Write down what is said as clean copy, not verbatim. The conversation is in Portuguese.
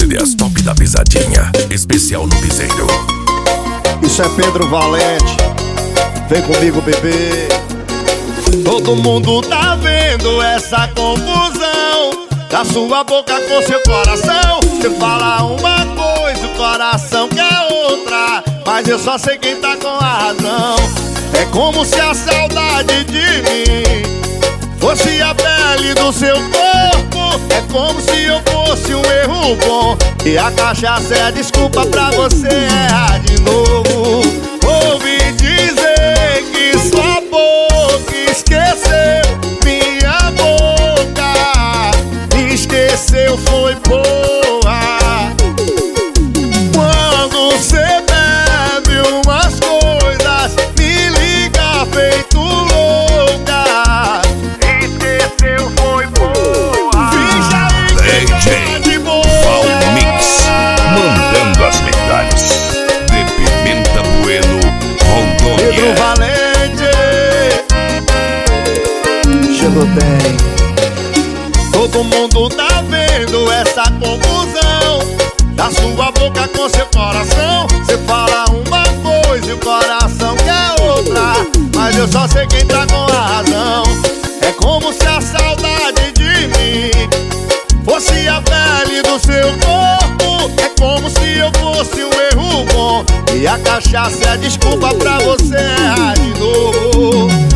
CDs top da pisadinha, especial no piseiro. Isso é Pedro Valente, vem comigo, bebê. Todo mundo tá vendo essa confusão da sua boca com seu coração. Você fala uma coisa, o coração quer outra, mas eu só sei quem tá com a razão. É como se a saudade de mim fosse a pele do seu corpo. É como se eu fosse um erro bom e a cachaça é a desculpa pra você errar de novo. Ouvi dizer que sua boca esqueceu minha boca, me esqueceu foi boa. Quando você bebe umas coisas, me liga feito louca, esqueceu foi boa. Finja aí que tá de boa. Paulo Mix, mandando as metades de Pimenta Bueno, Pedro Rondônia. Valente, chegou bem. Todo mundo tá vendo essa confusão da sua boca com seu coração. Você fala uma coisa e o coração quer outra, mas eu só sei quem tá com a razão. É como se a saudade de mim fosse a pele do seu corpo. É como se eu fosse um erro bom e a cachaça é a desculpa pra você errar de novo.